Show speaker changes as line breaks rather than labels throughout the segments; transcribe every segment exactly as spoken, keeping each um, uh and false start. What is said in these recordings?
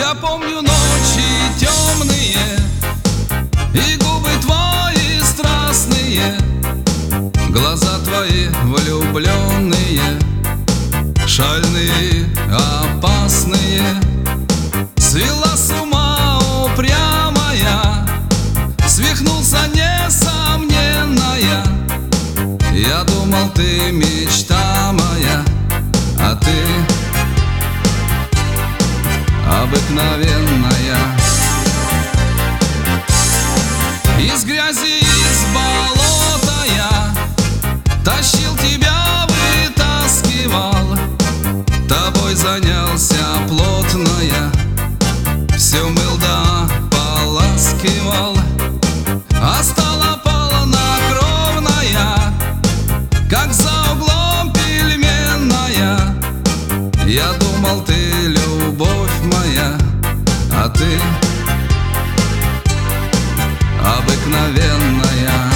Я помню ночи темные и губы твои страстные, глаза твои влюбленные, шальные, опасные. Свела с ума упрямая, свихнулся несомненная. Я думал, ты мечта моя, а ты обыкновенная. Из грязи, из болота я тащил тебя, вытаскивал, тобой занялся плотно я, все мыл да поласкивал. А стала полнокровная, как за углом пельменная. Я думал, ты любовь моя, а ты обыкновенная.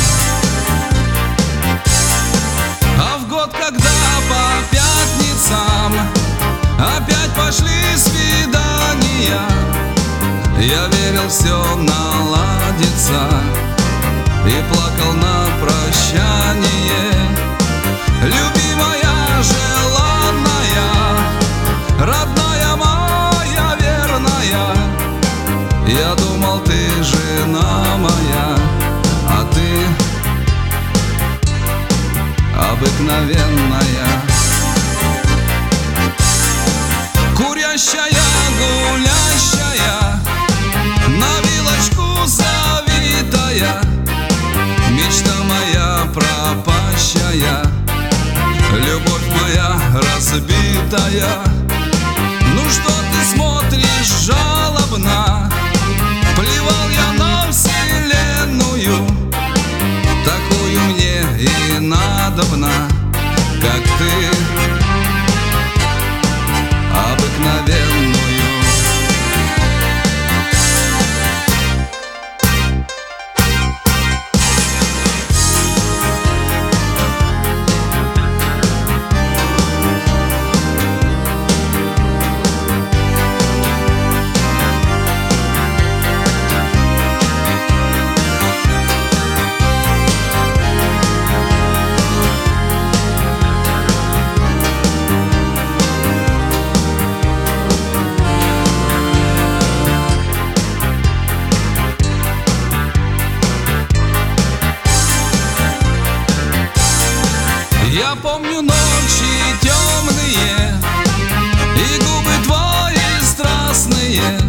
А в год, когда по пятницам опять пошли свидания, я верил, все наладится, и плакал на прощание. Любимая, желанная, родная моя верная, я думал, ты жена моя, а ты обыкновенная. Курящая, гулящая, на вилочку завитая, мечта моя пропащая, любовь моя разбитая. Ну что ты смотришь жалобно? Плевал я на вселенную, такую мне и надобна, как ты обыкновенную. Я помню ночи темные и губы твои страстные,